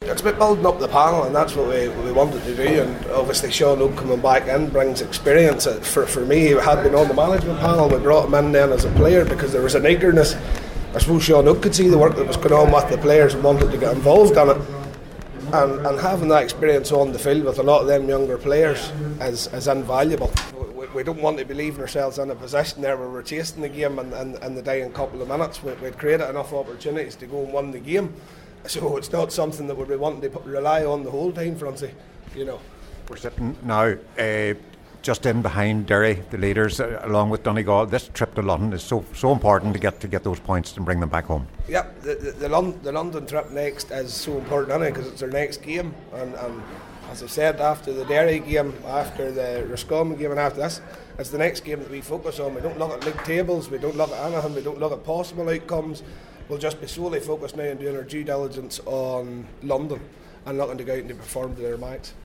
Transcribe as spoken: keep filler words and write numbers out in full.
it's about building up the panel, and that's what we, what we wanted to do. And obviously Sean Oak coming back in brings experience. For, for me, he had been on the management panel. We brought him in then as a player because there was an eagerness. I suppose Sean Oak could see the work that was going on with the players and wanted to get involved in it. And, and having that experience on the field with a lot of them younger players is, is invaluable. We, we don't want to be leaving ourselves in a position there where we're chasing the game in, in, in the dying couple of minutes. We, we'd created enough opportunities to go and win the game. So it's not something that we'd be wanting to put, rely on the whole time, Francie. You know. We're sitting now uh, just in behind Derry, the leaders, uh, along with Donegal. This trip to London is so so important to get to get those points and bring them back home. Yep, the the, the, Lon- the London trip next is so important anyway because it's our next game. And, and as I said, after the Derry game, after the Roscommon game, and after this, it's the next game that we focus on. We don't look at league tables, we don't look at anything, we don't look at possible outcomes. We'll just be solely focused now on doing our due diligence on London and looking to go out and perform to their max.